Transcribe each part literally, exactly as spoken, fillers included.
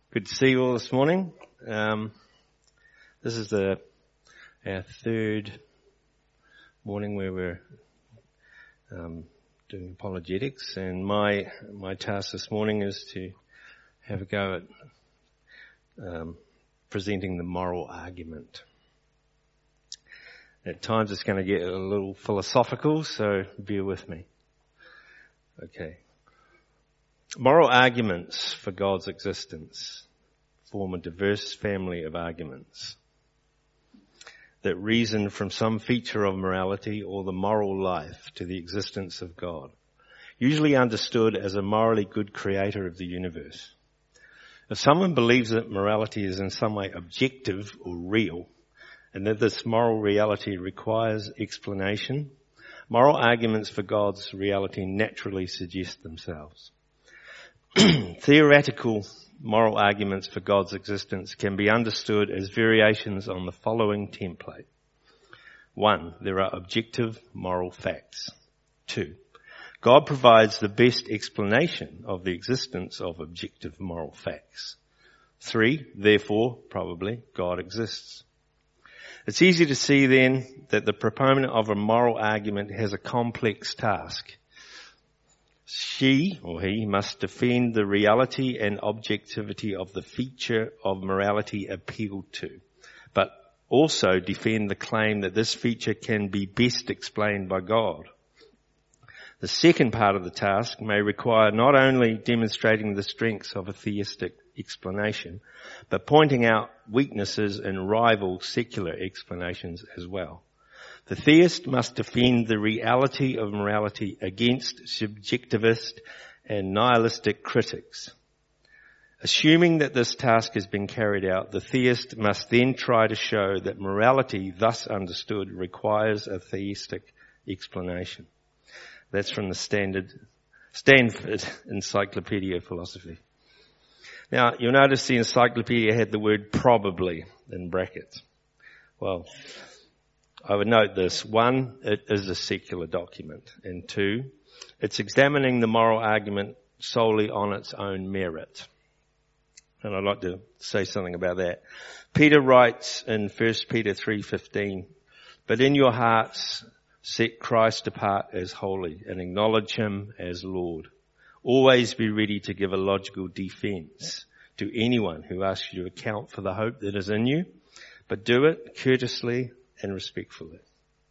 Good to see you all this morning. Um, this is the our third morning where we're um, doing apologetics, and my my task this morning is to have a go at um, presenting the moral argument. At times it's going to get a little philosophical, so bear with me. Okay. Moral arguments for God's existence form a diverse family of arguments that reason from some feature of morality or the moral life to the existence of God, usually understood as a morally good creator of the universe. If someone believes that morality is in some way objective or real, and that this moral reality requires explanation, moral arguments for God's reality naturally suggest themselves. Theoretical moral arguments for God's existence can be understood as variations on the following template. One, there are objective moral facts. Two, God provides the best explanation of the existence of objective moral facts. Three, therefore, probably, God exists. It's easy to see then that the proponent of a moral argument has a complex task. She or he must defend the reality and objectivity of the feature of morality appealed to, but also defend the claim that this feature can be best explained by God. The second part of the task may require not only demonstrating the strengths of a theistic explanation, but pointing out weaknesses in rival secular explanations as well. The theist must defend the reality of morality against subjectivist and nihilistic critics. Assuming that this task has been carried out, the theist must then try to show that morality, thus understood, requires a theistic explanation. That's from the Standard, Stanford Encyclopedia of Philosophy. Now, you'll notice the encyclopedia had the word probably in brackets. Well, I would note this. One, it is a secular document. And two, it's examining the moral argument solely on its own merit. And I'd like to say something about that. Peter writes in First Peter three fifteen, but in your hearts set Christ apart as holy and acknowledge him as Lord. Always be ready to give a logical defense to anyone who asks you to account for the hope that is in you, but do it courteously and respectfully.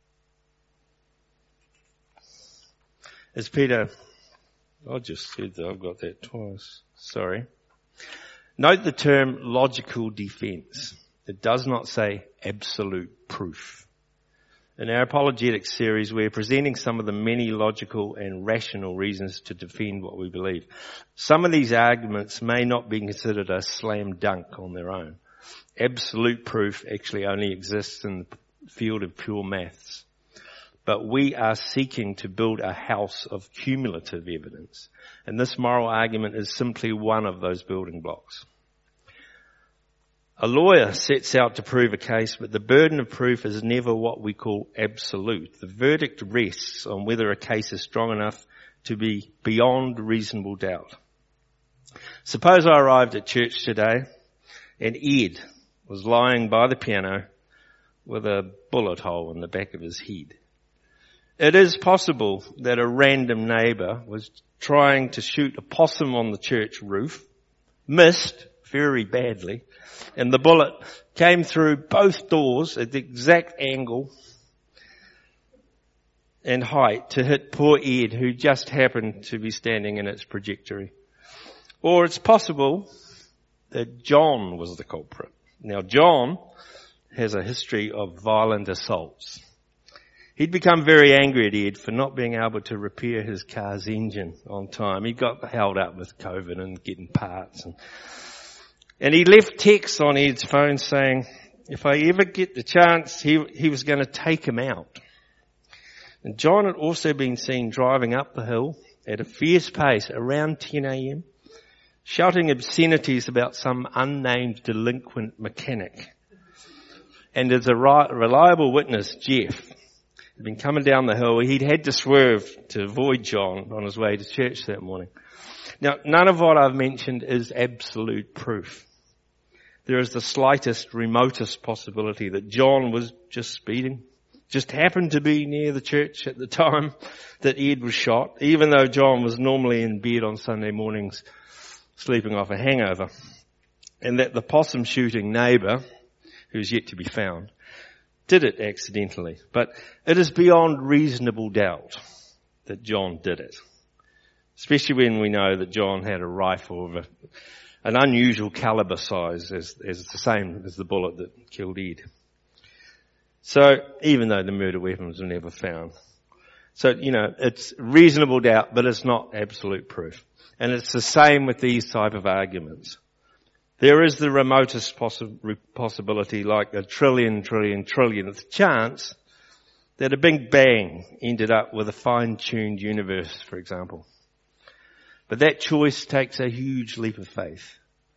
As Peter, I just said that I've got that twice. Sorry. Note the term logical defense. It does not say absolute proof. In our apologetics series, we're presenting some of the many logical and rational reasons to defend what we believe. Some of these arguments may not be considered a slam dunk on their own. Absolute proof actually only exists in the field of pure maths. But we are seeking to build a house of cumulative evidence. And this moral argument is simply one of those building blocks. A lawyer sets out to prove a case, but the burden of proof is never what we call absolute. The verdict rests on whether a case is strong enough to be beyond reasonable doubt. Suppose I arrived at church today and Ed was lying by the piano with a bullet hole in the back of his head. It is possible that a random neighbour was trying to shoot a possum on the church roof, missed very badly, and the bullet came through both doors at the exact angle and height to hit poor Ed, who just happened to be standing in its trajectory. Or it's possible that John was the culprit. Now, John has a history of violent assaults. He'd become very angry at Ed for not being able to repair his car's engine on time. He got held up with COVID and getting parts. And, and he left texts on Ed's phone saying, if I ever get the chance, he, he was going to take him out. And John had also been seen driving up the hill at a fierce pace around ten a.m., shouting obscenities about some unnamed delinquent mechanic. And as a reliable witness, Jeff, had been coming down the hill. He'd had to swerve to avoid John on his way to church that morning. Now, none of what I've mentioned is absolute proof. There is the slightest, remotest possibility that John was just speeding, just happened to be near the church at the time that Ed was shot, even though John was normally in bed on Sunday mornings sleeping off a hangover, and that the possum shooting neighbour, who's yet to be found, did it accidentally. But it is beyond reasonable doubt that John did it, especially when we know that John had a rifle of a, an unusual caliber size as, as the same as the bullet that killed Ed. So even though the murder weapons were never found. So, you know, it's reasonable doubt, but it's not absolute proof. And it's the same with these type of arguments. There is the remotest possi- possibility, like a trillion, trillion, trillionth chance that a big bang ended up with a fine-tuned universe, for example. But that choice takes a huge leap of faith.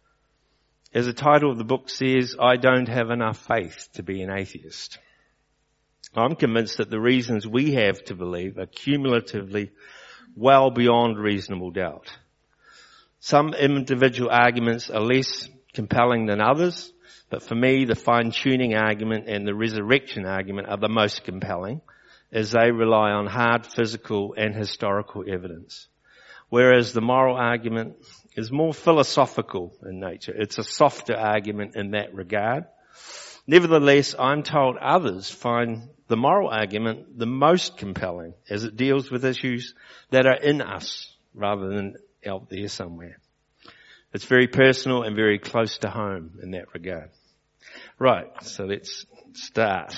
As the title of the book says, I don't have enough faith to be an atheist. I'm convinced that the reasons we have to believe are cumulatively well beyond reasonable doubt. Some individual arguments are less compelling than others, but for me, the fine-tuning argument and the resurrection argument are the most compelling, as they rely on hard physical and historical evidence. Whereas the moral argument is more philosophical in nature. It's a softer argument in that regard. Nevertheless, I'm told others find the moral argument the most compelling, as it deals with issues that are in us rather than out there somewhere. It's very personal and very close to home in that regard. Right, so let's start.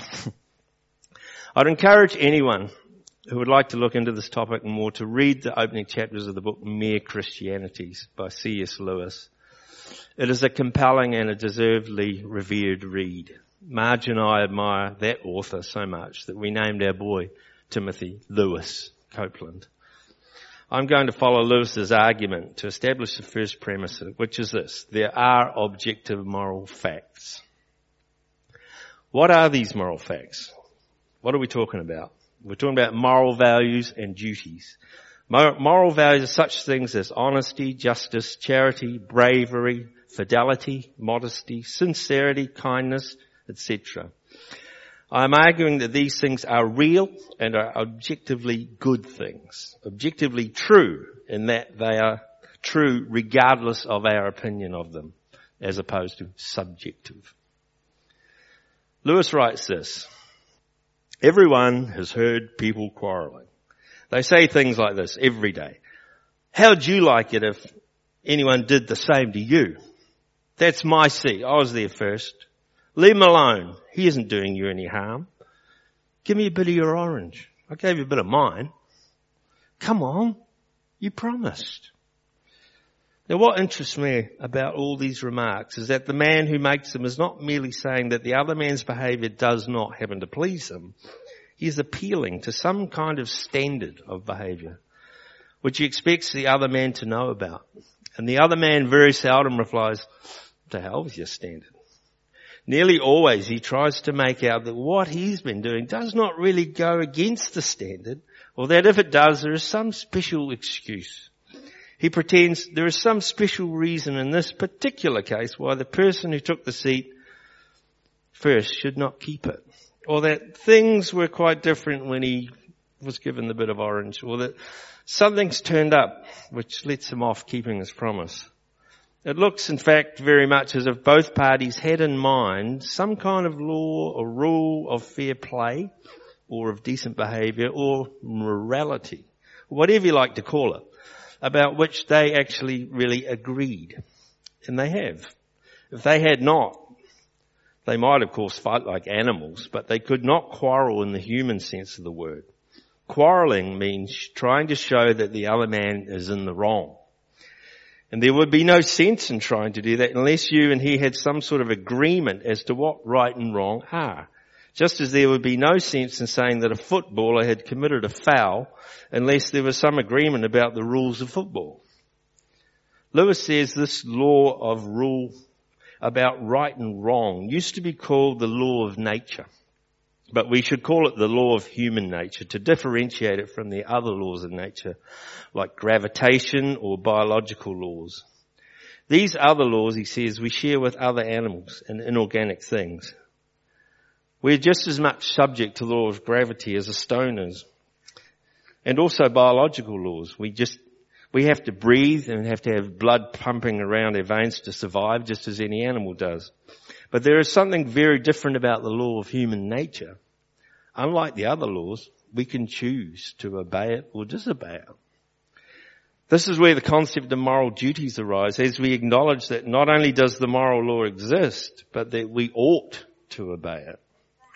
I'd encourage anyone who would like to look into this topic more to read the opening chapters of the book Mere Christianities by C S Lewis. It is a compelling and a deservedly revered read. Marge and I admire that author so much that we named our boy Timothy Lewis Copeland. I'm going to follow Lewis's argument to establish the first premise, which is this: there are objective moral facts. What are these moral facts? What are we talking about? We're talking about moral values and duties. Moral values are such things as honesty, justice, charity, bravery, fidelity, modesty, sincerity, kindness, et cetera. I'm arguing that these things are real and are objectively good things, objectively true in that they are true regardless of our opinion of them, as opposed to subjective. Lewis writes this: everyone has heard people quarrelling. They say things like this every day. How'd you like it if anyone did the same to you? That's my seat. I was there first. Leave him alone. He isn't doing you any harm. Give me a bit of your orange. I gave you a bit of mine. Come on. You promised. Now, what interests me about all these remarks is that the man who makes them is not merely saying that the other man's behaviour does not happen to please him. He is appealing to some kind of standard of behaviour, which he expects the other man to know about. And the other man very seldom replies, to hell with your standard. Nearly always he tries to make out that what he's been doing does not really go against the standard, or that if it does, there is some special excuse. He pretends there is some special reason in this particular case why the person who took the seat first should not keep it, or that things were quite different when he was given the bit of orange, or that something's turned up which lets him off keeping his promise. It looks, in fact, very much as if both parties had in mind some kind of law or rule of fair play or of decent behaviour or morality, whatever you like to call it, about which they actually really agreed. And they have. If they had not, they might, of course, fight like animals, but they could not quarrel in the human sense of the word. Quarrelling means trying to show that the other man is in the wrong. And there would be no sense in trying to do that unless you and he had some sort of agreement as to what right and wrong are. Just as there would be no sense in saying that a footballer had committed a foul unless there was some agreement about the rules of football. Lewis says this law of rule about right and wrong used to be called the law of nature. But we should call it the law of human nature to differentiate it from the other laws of nature, like gravitation or biological laws. These other laws, he says, we share with other animals and inorganic things. We're just as much subject to the law of gravity as a stone is. And also biological laws. We just, we have to breathe and have to have blood pumping around our veins to survive, just as any animal does. But there is something very different about the law of human nature. Unlike the other laws, we can choose to obey it or disobey it. This is where the concept of moral duties arise, as we acknowledge that not only does the moral law exist, but that we ought to obey it.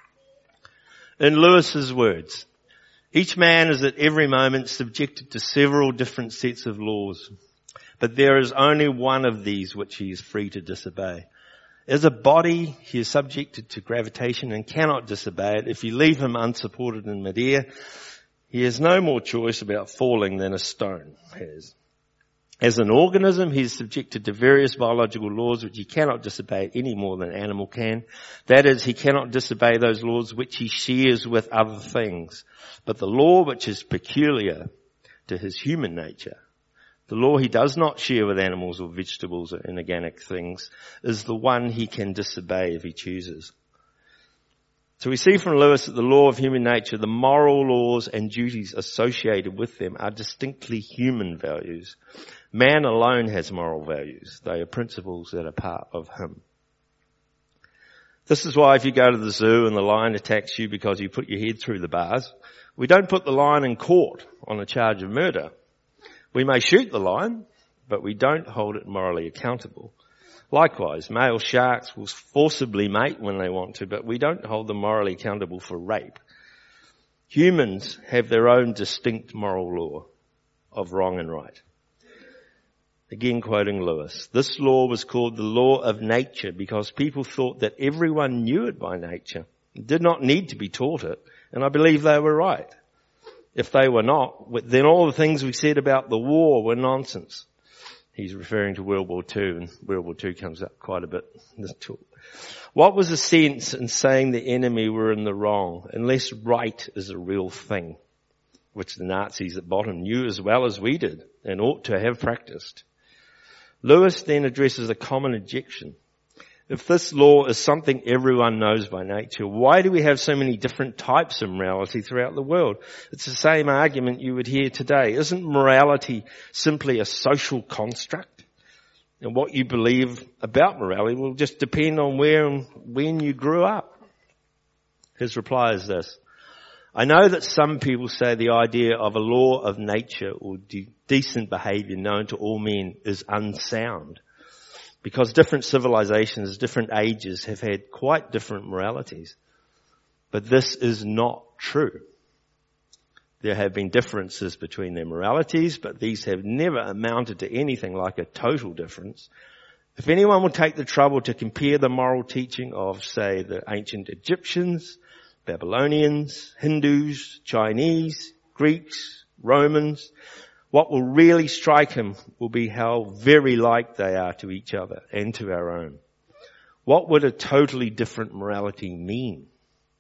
In Lewis's words, each man is at every moment subjected to several different sets of laws, but there is only one of these which he is free to disobey. As a body, he is subjected to gravitation and cannot disobey it. If you leave him unsupported in midair, he has no more choice about falling than a stone has. As an organism, he is subjected to various biological laws which he cannot disobey any more than an animal can. That is, he cannot disobey those laws which he shares with other things. But the law which is peculiar to his human nature, the law he does not share with animals or vegetables or inorganic things, is the one he can disobey if he chooses. So we see from Lewis that the law of human nature, the moral laws and duties associated with them are distinctly human values. Man alone has moral values. They are principles that are part of him. This is why if you go to the zoo and the lion attacks you because you put your head through the bars, we don't put the lion in court on a charge of murder. We may shoot the lion, but we don't hold it morally accountable. Likewise, male sharks will forcibly mate when they want to, but we don't hold them morally accountable for rape. Humans have their own distinct moral law of wrong and right. Again quoting Lewis, this law was called the law of nature because people thought that everyone knew it by nature, did not need to be taught it, and I believe they were right. If they were not, then all the things we said about the war were nonsense. He's referring to World War Two, and World War Two comes up quite a bit in this talk. What was the sense in saying the enemy were in the wrong, unless right is a real thing, which the Nazis at bottom knew as well as we did, and ought to have practiced? Lewis then addresses a common objection. If this law is something everyone knows by nature, why do we have so many different types of morality throughout the world? It's the same argument you would hear today. Isn't morality simply a social construct? And what you believe about morality will just depend on where and when you grew up. His reply is this. I know that some people say the idea of a law of nature or de- decent behavior known to all men is unsound, because different civilizations, different ages have had quite different moralities. But this is not true. There have been differences between their moralities, but these have never amounted to anything like a total difference. If anyone will take the trouble to compare the moral teaching of, say, the ancient Egyptians, Babylonians, Hindus, Chinese, Greeks, Romans, what will really strike him will be how very like they are to each other and to our own. What would a totally different morality mean?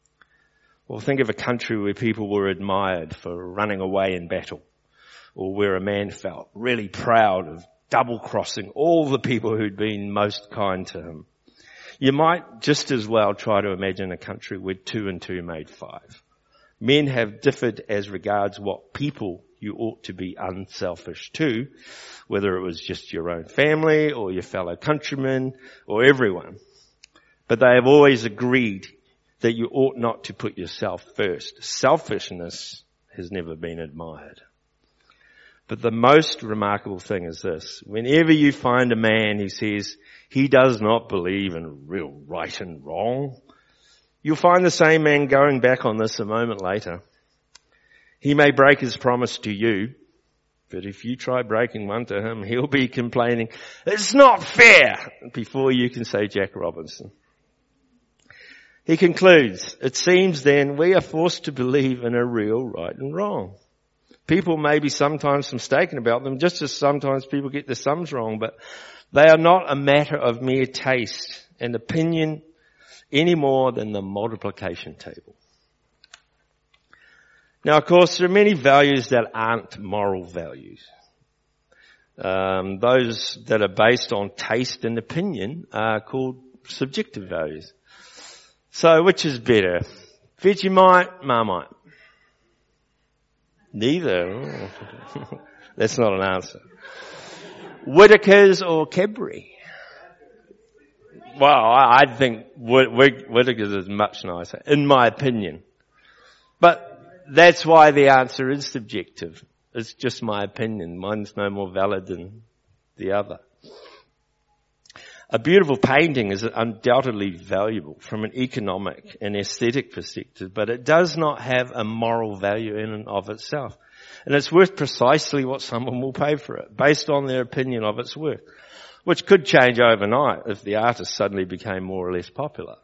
Well, think of a country where people were admired for running away in battle, or where a man felt really proud of double-crossing all the people who'd been most kind to him. You might just as well try to imagine a country where two and two made five. Men have differed as regards what people you ought to be unselfish to, whether it was just your own family or your fellow countrymen or everyone. But they have always agreed that you ought not to put yourself first. Selfishness has never been admired. But the most remarkable thing is this. Whenever you find a man who says he does not believe in real right and wrong, you'll find the same man going back on this a moment later. He may break his promise to you, but if you try breaking one to him, he'll be complaining, it's not fair, before you can say Jack Robinson. He concludes, it seems then we are forced to believe in a real right and wrong. People may be sometimes mistaken about them, just as sometimes people get the sums wrong, but they are not a matter of mere taste and opinion any more than the multiplication table. Now, of course, there are many values that aren't moral values. Um, those that are based on taste and opinion are called subjective values. So, which is better? Vegemite, Marmite? Neither. Oh. That's not an answer. Whittaker's or Cadbury? Well, I, I think Whittaker's is much nicer, in my opinion. But that's why the answer is subjective. It's just my opinion. Mine's no more valid than the other. A beautiful painting is undoubtedly valuable from an economic and aesthetic perspective, but it does not have a moral value in and of itself. And it's worth precisely what someone will pay for it, based on their opinion of its worth, which could change overnight if the artist suddenly became more or less popular.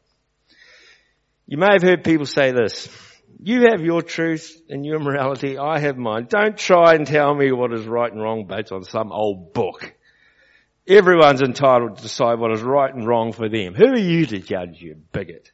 You may have heard people say this: you have your truth and your morality, I have mine. Don't try and tell me what is right and wrong based on some old book. Everyone's entitled to decide what is right and wrong for them. Who are you to judge, you bigot?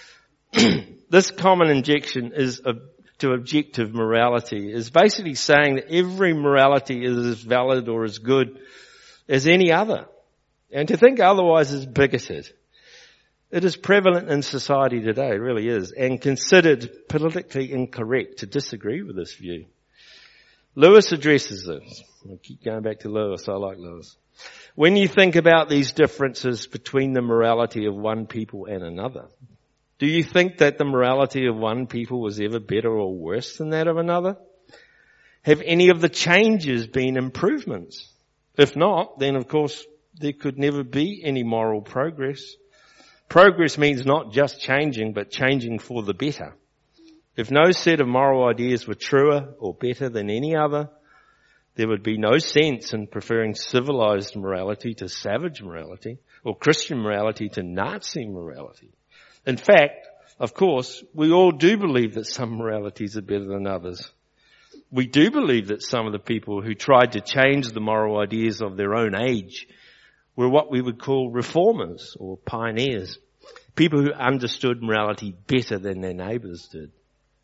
This common injection is a, to objective morality is basically saying that every morality is as valid or as good as any other. And to think otherwise is bigoted. It is prevalent in society today, it really is, and considered politically incorrect to disagree with this view. Lewis addresses this. I keep going back to Lewis, I like Lewis. When you think about these differences between the morality of one people and another, do you think that the morality of one people was ever better or worse than that of another? Have any of the changes been improvements? If not, then of course there could never be any moral progress. Progress means not just changing, but changing for the better. If no set of moral ideas were truer or better than any other, there would be no sense in preferring civilized morality to savage morality, or Christian morality to Nazi morality. In fact, of course, we all do believe that some moralities are better than others. We do believe that some of the people who tried to change the moral ideas of their own age were what we would call reformers or pioneers, people who understood morality better than their neighbours did.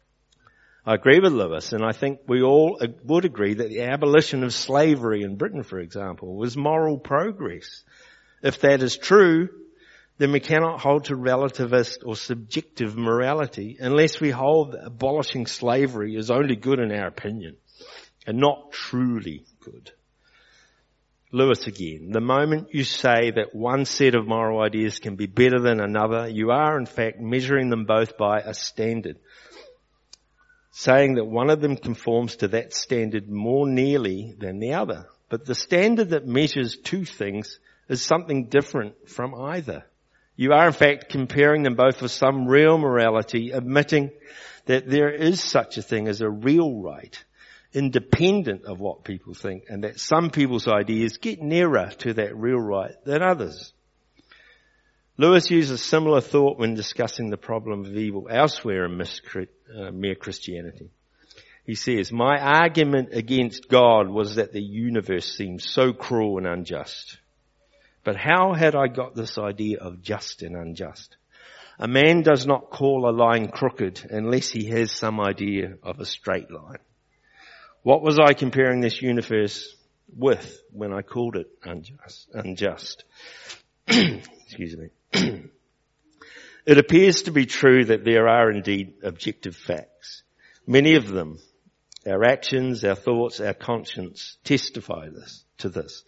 I agree with Lewis, and I think we all would agree that the abolition of slavery in Britain, for example, was moral progress. If that is true, then we cannot hold to relativist or subjective morality unless we hold that abolishing slavery is only good in our opinion and not truly good. Lewis again, the moment you say that one set of moral ideas can be better than another, you are in fact measuring them both by a standard, saying that one of them conforms to that standard more nearly than the other. But the standard that measures two things is something different from either. You are in fact comparing them both with some real morality, admitting that there is such a thing as a real right, independent of what people think, and that some people's ideas get nearer to that real right than others. Lewis uses similar thought when discussing the problem of evil elsewhere in uh, Mere Christianity. He says, my argument against God was that the universe seemed so cruel and unjust. But how had I got this idea of just and unjust? A man does not call a line crooked unless he has some idea of a straight line. What was I comparing this universe with when I called it unjust? unjust? Excuse me. It appears to be true that there are indeed objective facts. Many of them, our actions, our thoughts, our conscience, testify this to this.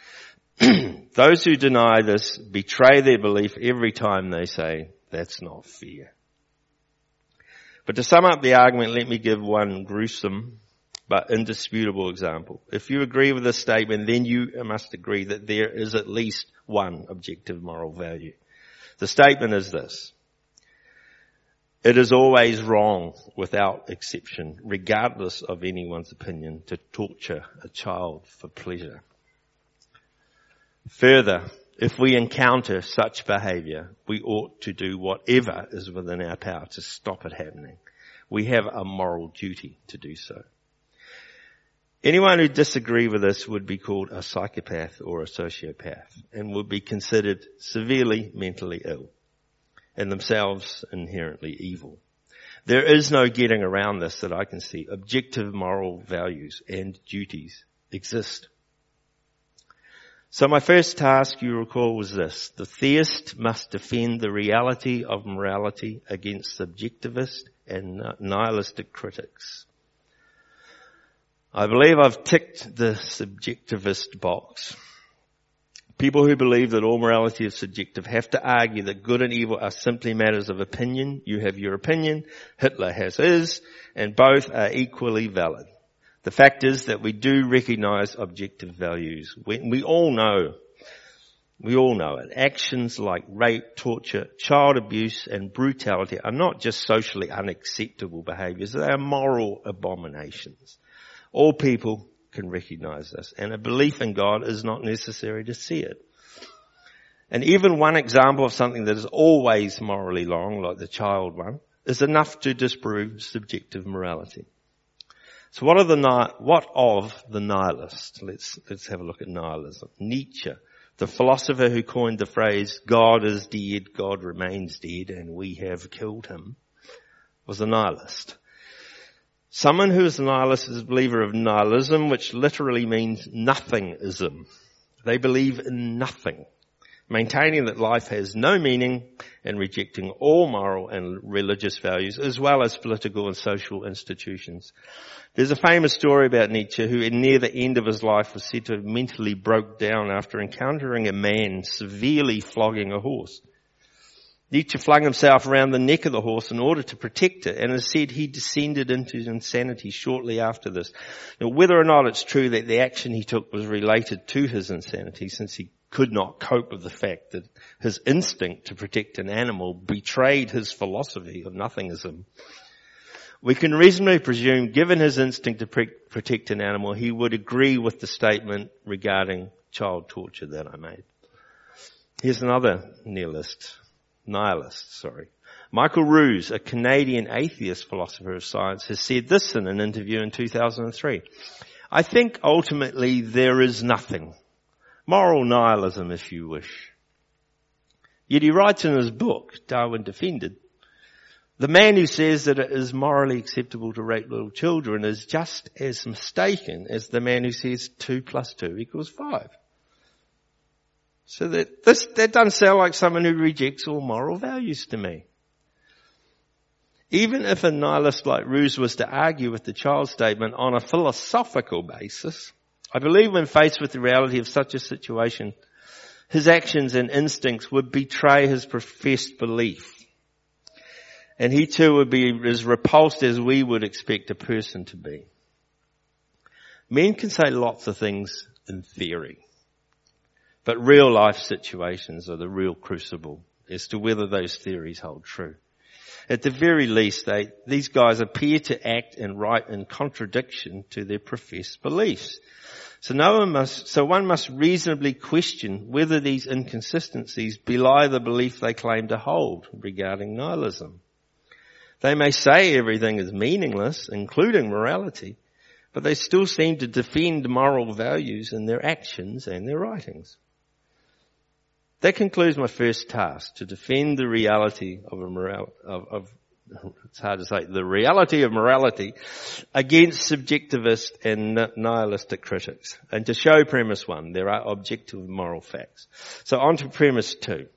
Those who deny this betray their belief every time they say, that's not fair. But to sum up the argument, let me give one gruesome but indisputable example. If you agree with this statement, then you must agree that there is at least one objective moral value. The statement is this: it is always wrong, without exception, regardless of anyone's opinion, to torture a child for pleasure. Further, if we encounter such behaviour, we ought to do whatever is within our power to stop it happening. We have a moral duty to do so. Anyone who disagrees with this would be called a psychopath or a sociopath and would be considered severely mentally ill and themselves inherently evil. There is no getting around this that I can see. Objective moral values and duties exist. So my first task, you recall, was this. The theist must defend the reality of morality against subjectivist and nihilistic critics. I believe I've ticked the subjectivist box. People who believe that all morality is subjective have to argue that good and evil are simply matters of opinion. You have your opinion, Hitler has his, and both are equally valid. The fact is that we do recognize objective values. We, we all know, we all know it. Actions like rape, torture, child abuse, and brutality are not just socially unacceptable behaviors, they are moral abominations. All people can recognize this, and a belief in God is not necessary to see it. And even one example of something that is always morally wrong, like the child one, is enough to disprove subjective morality. So what are the what of the nihilist? Let's let's have a look at nihilism. Nietzsche, the philosopher who coined the phrase "God is dead, God remains dead, and we have killed him," was a nihilist. Someone who is a nihilist is a believer of nihilism, which literally means nothingism. They believe in nothing, maintaining that life has no meaning and rejecting all moral and religious values, as well as political and social institutions. There's a famous story about Nietzsche, who near the end of his life was said to have mentally broke down after encountering a man severely flogging a horse. Nietzsche flung himself around the neck of the horse in order to protect it, and is said he descended into insanity shortly after this. Now, whether or not it's true that the action he took was related to his insanity, since he could not cope with the fact that his instinct to protect an animal betrayed his philosophy of nothingism, we can reasonably presume, given his instinct to pre- protect an animal, he would agree with the statement regarding child torture that I made. Here's another nihilist. Nihilist, sorry. Michael Ruse, a Canadian atheist philosopher of science, has said this in an interview in two thousand three. I think ultimately there is nothing. Moral nihilism, if you wish. Yet he writes in his book, Darwin Defended, the man who says that it is morally acceptable to rape little children is just as mistaken as the man who says two plus two equals five. So that, this, that doesn't sound like someone who rejects all moral values to me. Even if a nihilist like Ruse was to argue with the child statement on a philosophical basis, I believe when faced with the reality of such a situation, his actions and instincts would betray his professed belief. And he too would be as repulsed as we would expect a person to be. Men can say lots of things in theory. But real life situations are the real crucible as to whether those theories hold true. At the very least, they, these guys appear to act and write in contradiction to their professed beliefs. So no one must, so one must reasonably question whether these inconsistencies belie the belief they claim to hold regarding nihilism. They may say everything is meaningless, including morality, but they still seem to defend moral values in their actions and their writings. That concludes my first task, to defend the reality of a moral, of, of, it's hard to say, the reality of morality against subjectivist and nihilistic critics. And to show premise one, there are objective moral facts. So on to premise two.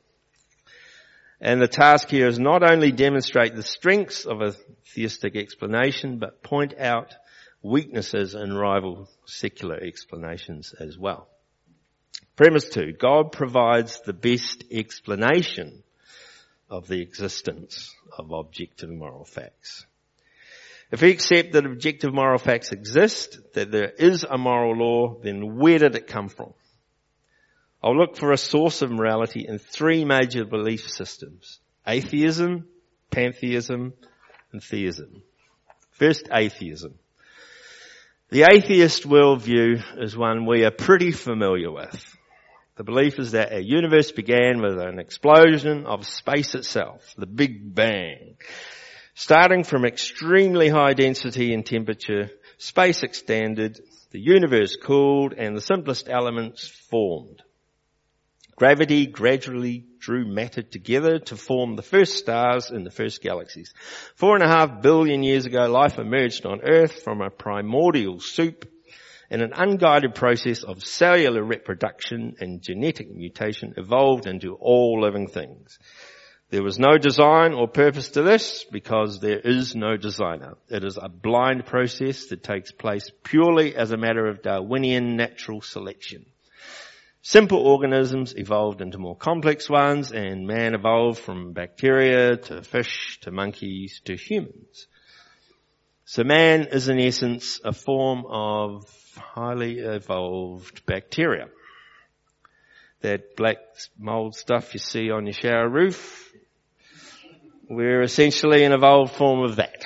And the task here is not only demonstrate the strengths of a theistic explanation, but point out weaknesses in rival secular explanations as well. Premise two, God provides the best explanation of the existence of objective moral facts. If we accept that objective moral facts exist, that there is a moral law, then where did it come from? I'll look for a source of morality in three major belief systems: atheism, pantheism, and theism. First, atheism. The atheist worldview is one we are pretty familiar with. The belief is that our universe began with an explosion of space itself, the Big Bang. Starting from extremely high density and temperature, space expanded, the universe cooled, and the simplest elements formed. Gravity gradually drew matter together to form the first stars in the first galaxies. Four and a half billion years ago, life emerged on Earth from a primordial soup and an unguided process of cellular reproduction and genetic mutation evolved into all living things. There was no design or purpose to this because there is no designer. It is a blind process that takes place purely as a matter of Darwinian natural selection. Simple organisms evolved into more complex ones, and man evolved from bacteria to fish to monkeys to humans. So man is in essence a form of highly evolved bacteria. That black mold stuff you see on your shower roof, we're essentially an evolved form of that.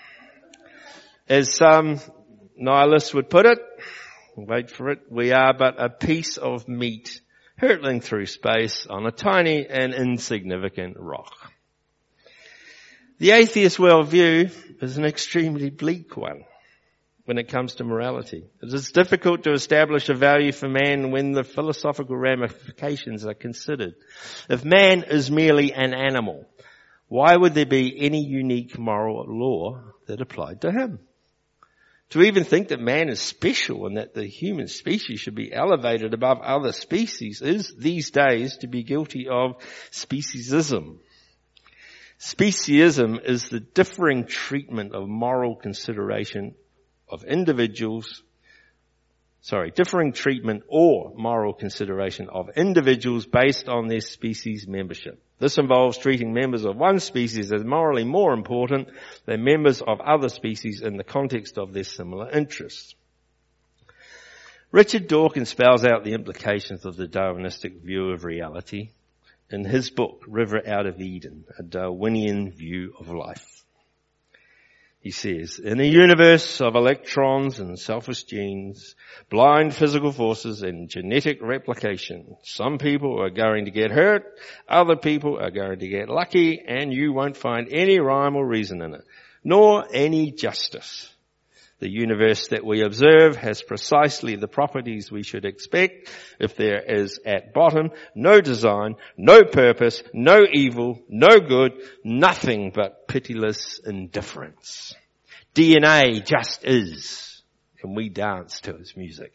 As some nihilists would put it, wait for it, we are but a piece of meat hurtling through space on a tiny and insignificant rock. The atheist worldview is an extremely bleak one when it comes to morality. It is difficult to establish a value for man when the philosophical ramifications are considered. If man is merely an animal, why would there be any unique moral law that applied to him? To even think that man is special and that the human species should be elevated above other species is these days to be guilty of speciesism. Speciesism is the differing treatment of moral consideration of individuals, sorry, differing treatment or moral consideration of individuals based on their species membership. This involves treating members of one species as morally more important than members of other species in the context of their similar interests. Richard Dawkins spells out the implications of the Darwinistic view of reality in his book, River Out of Eden, a Darwinian view of life. He says, in a universe of electrons and selfish genes, blind physical forces and genetic replication, some people are going to get hurt, other people are going to get lucky, and you won't find any rhyme or reason in it, nor any justice. The universe that we observe has precisely the properties we should expect if there is at bottom no design, no purpose, no evil, no good, nothing but pitiless indifference. D N A just is, and we dance to its music.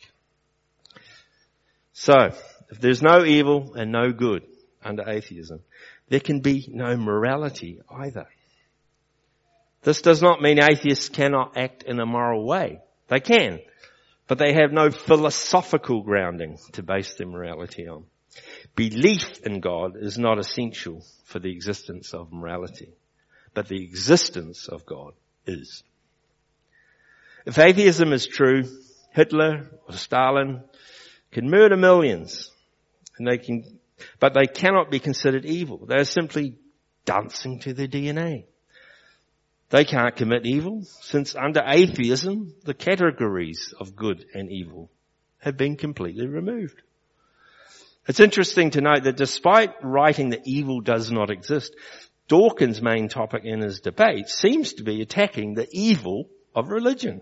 So, if there's no evil and no good under atheism, there can be no morality either. This does not mean atheists cannot act in a moral way. They can, but they have no philosophical grounding to base their morality on. Belief in God is not essential for the existence of morality, but the existence of God is. If atheism is true, Hitler or Stalin can murder millions, and they can, but they cannot be considered evil. They are simply dancing to their D N A. They can't commit evil, since under atheism, the categories of good and evil have been completely removed. It's interesting to note that despite writing that evil does not exist, Dawkins' main topic in his debate seems to be attacking the evil of religion.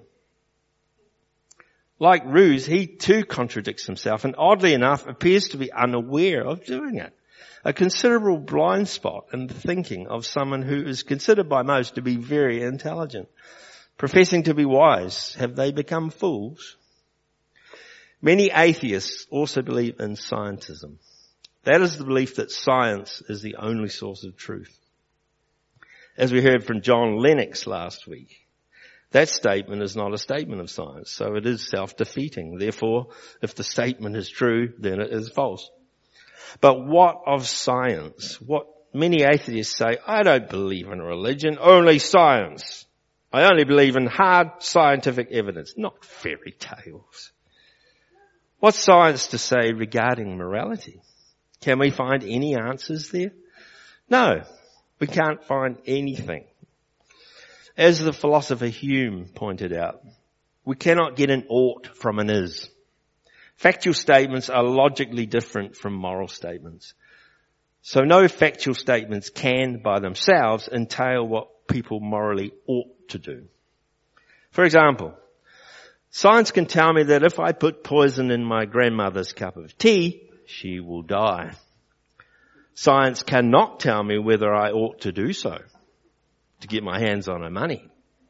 Like Roos, he too contradicts himself and oddly enough appears to be unaware of doing it. A considerable blind spot in the thinking of someone who is considered by most to be very intelligent. Professing to be wise, have they become fools? Many atheists also believe in scientism. That is the belief that science is the only source of truth. As we heard from John Lennox last week, that statement is not a statement of science, so it is self-defeating. Therefore, if the statement is true, then it is false. But what of science? What many atheists say, I don't believe in religion, only science. I only believe in hard scientific evidence, not fairy tales. What's science to say regarding morality? Can we find any answers there? No, we can't find anything. As the philosopher Hume pointed out, we cannot get an ought from an is. Factual statements are logically different from moral statements. So no factual statements can, by themselves, entail what people morally ought to do. For example, science can tell me that if I put poison in my grandmother's cup of tea, she will die. Science cannot tell me whether I ought to do so to get my hands on her money.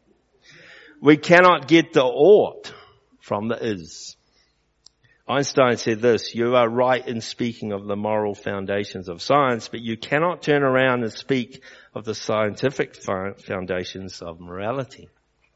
We cannot get the ought from the is. Einstein said this, you are right in speaking of the moral foundations of science, but you cannot turn around and speak of the scientific foundations of morality.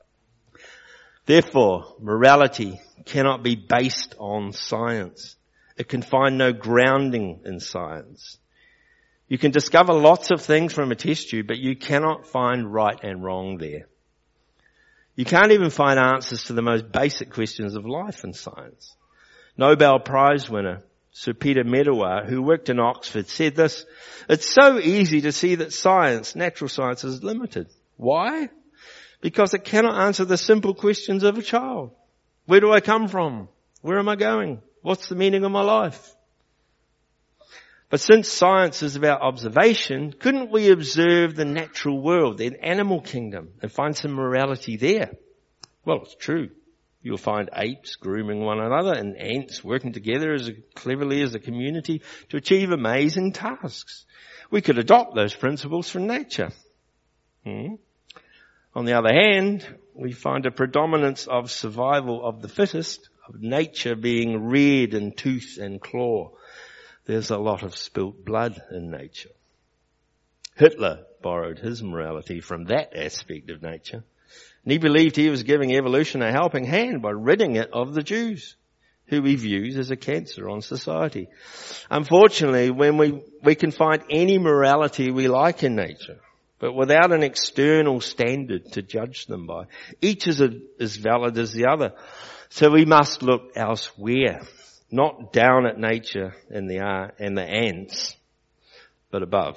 Therefore, morality cannot be based on science. It can find no grounding in science. You can discover lots of things from a test tube, but you cannot find right and wrong there. You can't even find answers to the most basic questions of life in science. Nobel Prize winner Sir Peter Medawar, who worked in Oxford, said this, it's so easy to see that science, natural science, is limited. Why? Because it cannot answer the simple questions of a child. Where do I come from? Where am I going? What's the meaning of my life? But since science is about observation, couldn't we observe the natural world, the animal kingdom, and find some morality there? Well, it's true. You'll find apes grooming one another and ants working together as cleverly as a community to achieve amazing tasks. We could adopt those principles from nature. Hmm? On the other hand, we find a predominance of survival of the fittest, of nature being reared in tooth and claw. There's a lot of spilt blood in nature. Hitler borrowed his morality from that aspect of nature. And he believed he was giving evolution a helping hand by ridding it of the Jews, who he views as a cancer on society. Unfortunately, when we, we can find any morality we like in nature, but without an external standard to judge them by. Each is a, as valid as the other. So we must look elsewhere, not down at nature and the, uh, and the ants, but above.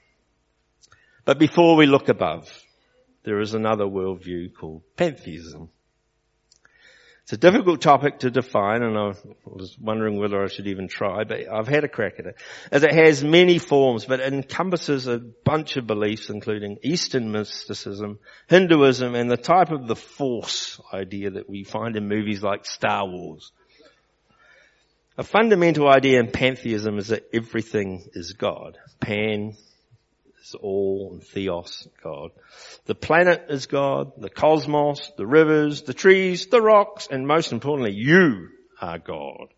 But before we look above, there is another worldview called pantheism. It's a difficult topic to define, and I was wondering whether I should even try, but I've had a crack at it. As it has many forms, but it encompasses a bunch of beliefs, including Eastern mysticism, Hinduism, and the type of the force idea that we find in movies like Star Wars. A fundamental idea in pantheism is that everything is God. Pan is all, and theos, God. The planet is God, the cosmos, the rivers, the trees, the rocks, and most importantly, you are God.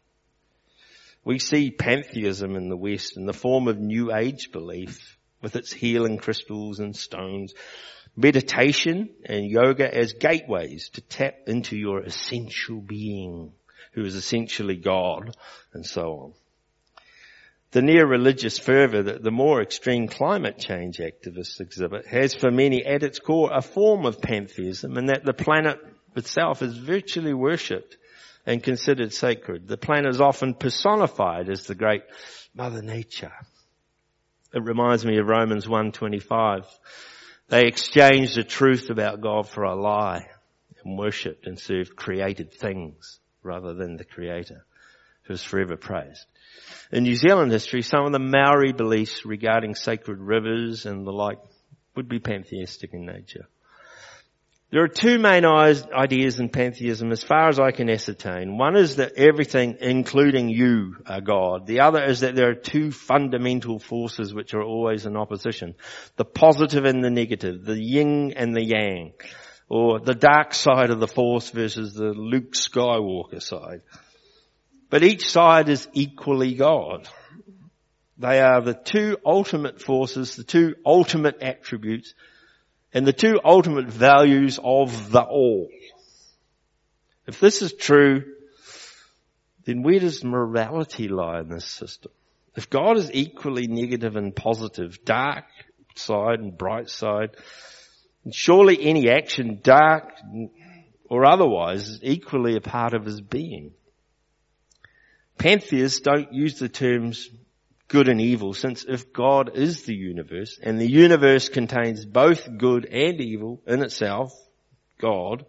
We see pantheism in the West in the form of New Age belief, with its healing crystals and stones, meditation and yoga as gateways to tap into your essential being, who is essentially God, and so on. The near-religious fervour that the more extreme climate change activists exhibit has for many at its core a form of pantheism, and that the planet itself is virtually worshipped and considered sacred. The planet is often personified as the great Mother Nature. It reminds me of Romans one twenty-five. They exchanged the truth about God for a lie and worshipped and served created things rather than the Creator, who is forever praised. In New Zealand history, some of the Maori beliefs regarding sacred rivers and the like would be pantheistic in nature. There are two main ideas in pantheism as far as I can ascertain. One is that everything, including you, are God. The other is that there are two fundamental forces which are always in opposition. The positive and the negative, the yin and the yang, or the dark side of the force versus the Luke Skywalker side. But each side is equally God. They are the two ultimate forces, the two ultimate attributes, and the two ultimate values of the all. If this is true, then where does morality lie in this system? If God is equally negative and positive, dark side and bright side, and surely any action, dark or otherwise, is equally a part of his being. Pantheists don't use the terms good and evil, since if God is the universe, and the universe contains both good and evil in itself, God,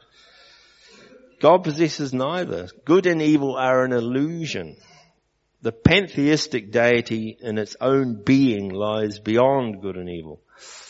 God possesses neither. Good and evil are an illusion. The pantheistic deity in its own being lies beyond good and evil.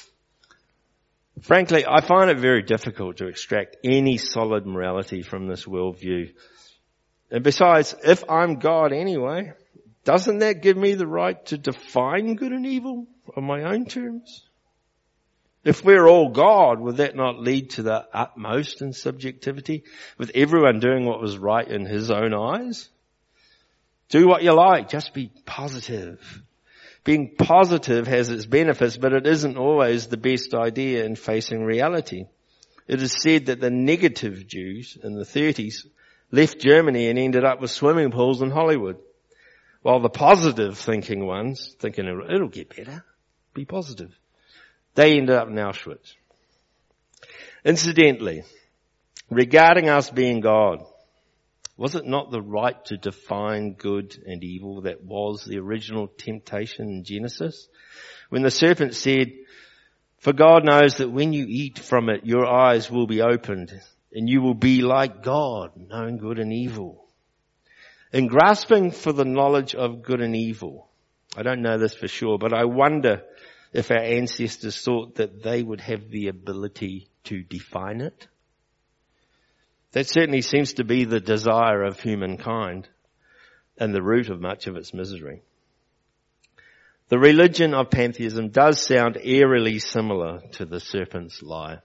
Frankly, I find it very difficult to extract any solid morality from this worldview. And besides, if I'm God anyway, doesn't that give me the right to define good and evil on my own terms? If we're all God, would that not lead to the utmost in subjectivity, with everyone doing what was right in his own eyes? Do what you like, just be positive. Being positive has its benefits, but it isn't always the best idea in facing reality. It is said that the negative Jews in the thirties left Germany and ended up with swimming pools in Hollywood, while the positive thinking ones, thinking it'll get better, be positive, they ended up in Auschwitz. Incidentally, regarding us being God, was it not the right to define good and evil that was the original temptation in Genesis? When the serpent said, "For God knows that when you eat from it, your eyes will be opened, and you will be like God, knowing good and evil." In grasping for the knowledge of good and evil, I don't know this for sure, but I wonder if our ancestors thought that they would have the ability to define it. That certainly seems to be the desire of humankind and the root of much of its misery. The religion of pantheism does sound eerily similar to the serpent's lie.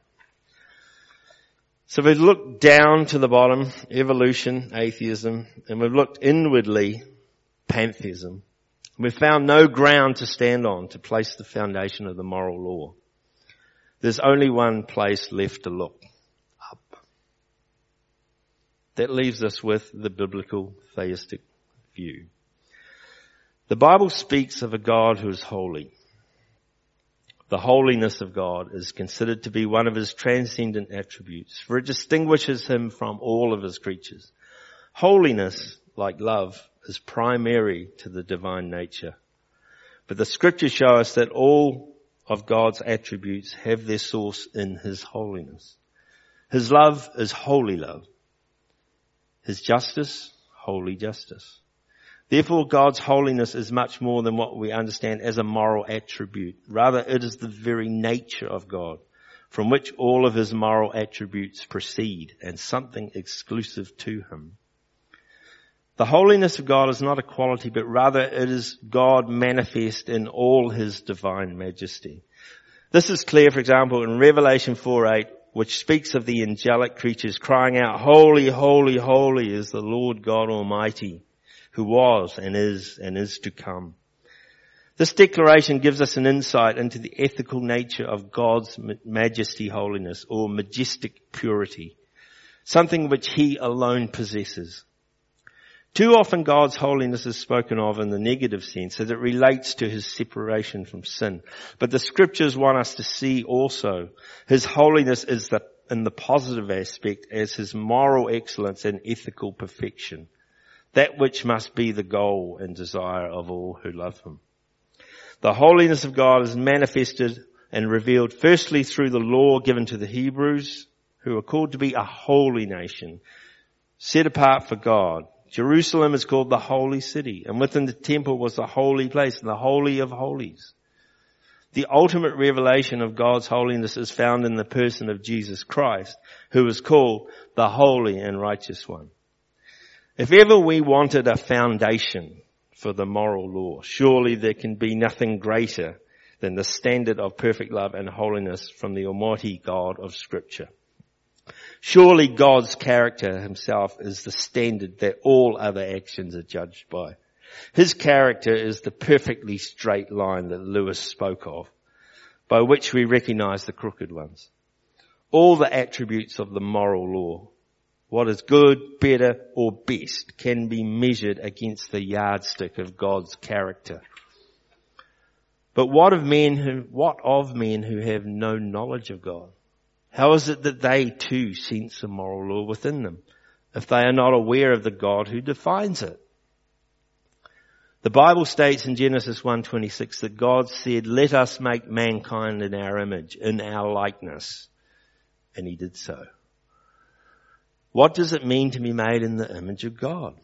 So we've looked down to the bottom, evolution, atheism, and we've looked inwardly, pantheism. We've found no ground to stand on to place the foundation of the moral law. There's only one place left to look. That leaves us with the biblical theistic view. The Bible speaks of a God who is holy. The holiness of God is considered to be one of his transcendent attributes, for it distinguishes him from all of his creatures. Holiness, like love, is primary to the divine nature. But the scriptures show us that all of God's attributes have their source in his holiness. His love is holy love. His justice, holy justice. Therefore, God's holiness is much more than what we understand as a moral attribute. Rather, it is the very nature of God, from which all of his moral attributes proceed, and something exclusive to him. The holiness of God is not a quality, but rather it is God manifest in all his divine majesty. This is clear, for example, in Revelation four eight, which speaks of the angelic creatures crying out, "Holy, holy, holy is the Lord God Almighty, who was and is and is to come." This declaration gives us an insight into the ethical nature of God's majesty, holiness, or majestic purity, something which he alone possesses. Too often God's holiness is spoken of in the negative sense as it relates to his separation from sin. But the scriptures want us to see also his holiness is the, in the positive aspect as his moral excellence and ethical perfection. That which must be the goal and desire of all who love him. The holiness of God is manifested and revealed firstly through the law given to the Hebrews, who are called to be a holy nation, set apart for God. Jerusalem is called the holy city, and within the temple was the holy place, the holy of holies. The ultimate revelation of God's holiness is found in the person of Jesus Christ, who is called the holy and righteous one. If ever we wanted a foundation for the moral law, surely there can be nothing greater than the standard of perfect love and holiness from the Almighty God of Scripture. Surely God's character himself is the standard that all other actions are judged by. His character is the perfectly straight line that Lewis spoke of, by which we recognize the crooked ones. All the attributes of the moral law, what is good, better, or best, can be measured against the yardstick of God's character. But what of men who, what of men who have no knowledge of God? How is it that they too sense a moral law within them, if they are not aware of the God who defines it? The Bible states in Genesis one twenty-six that God said, "Let us make mankind in our image, in our likeness." And he did so. What does it mean to be made in the image of God?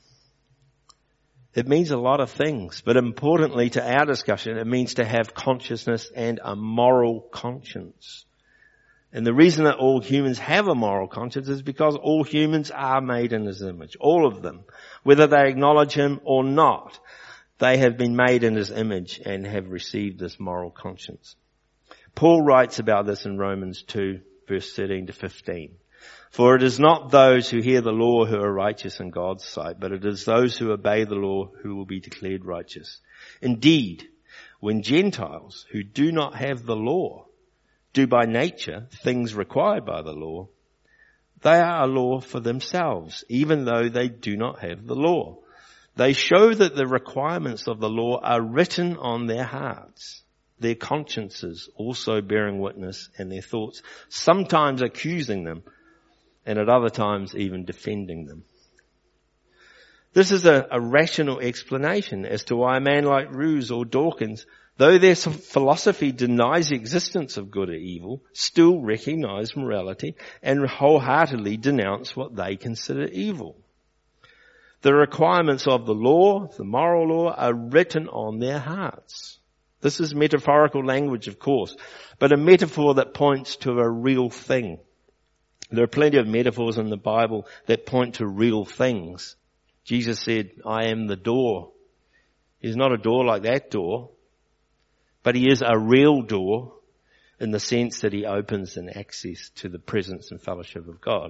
It means a lot of things, but importantly to our discussion, it means to have consciousness and a moral conscience. And the reason that all humans have a moral conscience is because all humans are made in his image. All of them. Whether they acknowledge him or not, they have been made in his image and have received this moral conscience. Paul writes about this in Romans two, verse thirteen to fifteen. For it is not those who hear the law who are righteous in God's sight, but it is those who obey the law who will be declared righteous. Indeed, when Gentiles who do not have the law do by nature things required by the law, they are a law for themselves, even though they do not have the law. They show that the requirements of the law are written on their hearts, their consciences also bearing witness, and their thoughts sometimes accusing them, and at other times even defending them. This is a, a rational explanation as to why a man like Roos or Dawkins, though their philosophy denies the existence of good or evil, still recognize morality and wholeheartedly denounce what they consider evil. The requirements of the law, the moral law, are written on their hearts. This is metaphorical language, of course, but a metaphor that points to a real thing. There are plenty of metaphors in the Bible that point to real things. Jesus said, I am the door. He's not a door like that door, but he is a real door in the sense that he opens an access to the presence and fellowship of God.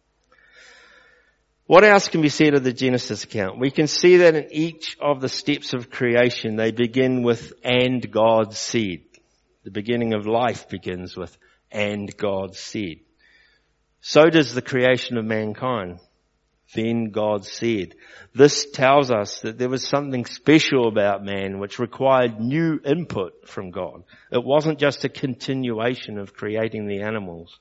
What else can be said of the Genesis account? We can see that in each of the steps of creation, they begin with, and God said. The beginning of life begins with, and God said. So does the creation of mankind. Then God said. This tells us that there was something special about man which required new input from God. It wasn't just a continuation of creating the animals.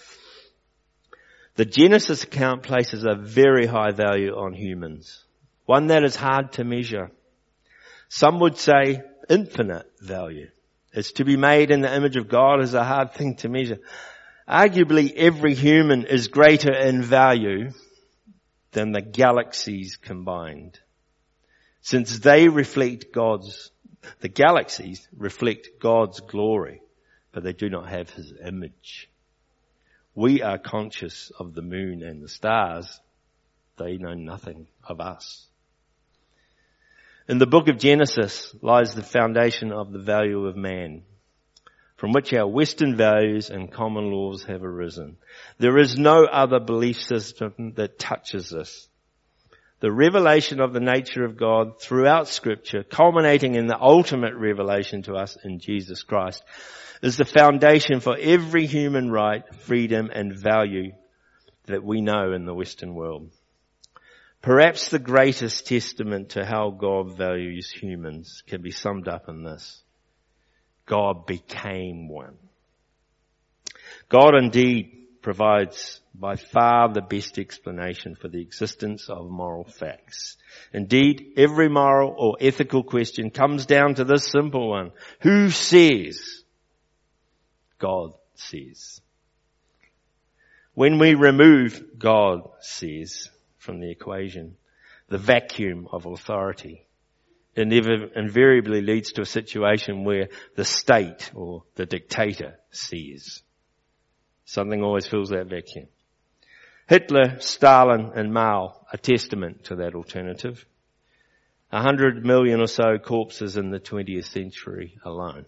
The Genesis account places a very high value on humans, one that is hard to measure. Some would say infinite value. It's to be made in the image of God is a hard thing to measure. Arguably, every human is greater in value than the galaxies combined, since they reflect God's, the galaxies reflect God's glory, but they do not have his image. We are conscious of the moon and the stars. They know nothing of us. In the book of Genesis lies the foundation of the value of man, from which our Western values and common laws have arisen. There is no other belief system that touches this. The revelation of the nature of God throughout Scripture, culminating in the ultimate revelation to us in Jesus Christ, is the foundation for every human right, freedom, and value that we know in the Western world. Perhaps the greatest testament to how God values humans can be summed up in this. God became one. God indeed provides by far the best explanation for the existence of moral facts. Indeed, every moral or ethical question comes down to this simple one. Who says? God says. When we remove God says from the equation, the vacuum of authority invariably leads to a situation where the state or the dictator says. Something always fills that vacuum. Hitler, Stalin, and Mao are testament to that alternative. A hundred million or so corpses in the twentieth century alone.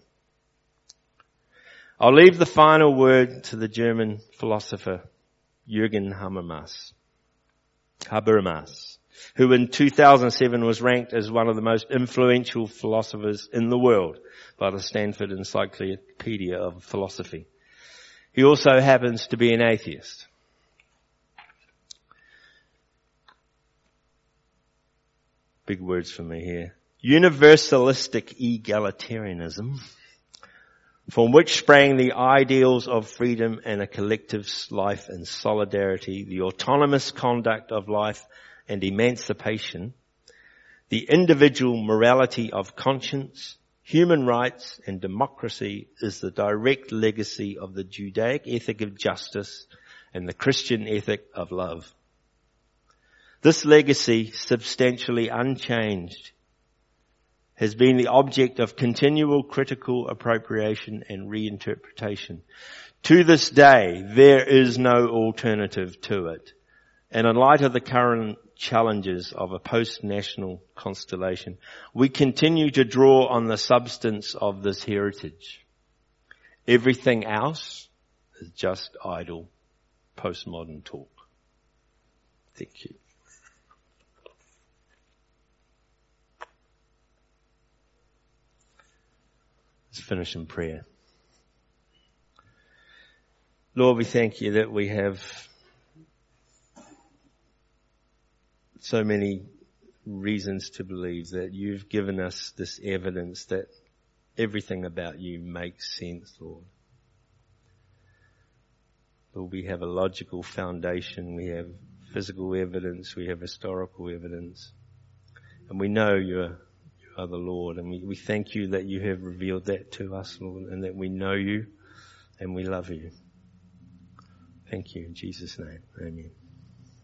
I'll leave the final word to the German philosopher Jürgen Habermas. Habermas, who in two thousand seven was ranked as one of the most influential philosophers in the world by the Stanford Encyclopedia of Philosophy. He also happens to be an atheist. Big words for me here. Universalistic egalitarianism, from which sprang the ideals of freedom and a collective life in solidarity, the autonomous conduct of life and emancipation, the individual morality of conscience, human rights and democracy is the direct legacy of the Judaic ethic of justice and the Christian ethic of love. This legacy, substantially unchanged, has been the object of continual critical appropriation and reinterpretation. To this day, there is no alternative to it. And in light of the current challenges of a post-national constellation, we continue to draw on the substance of this heritage. Everything else is just idle postmodern talk. Thank you. Let's finish in prayer. Lord, we thank you that we have so many reasons to believe that you've given us this evidence that everything about you makes sense, Lord. Lord, we have a logical foundation, we have physical evidence, we have historical evidence, and we know you're, you are the Lord, and we, we thank you that you have revealed that to us, Lord, and that we know you and we love you. Thank you in Jesus' name. Amen.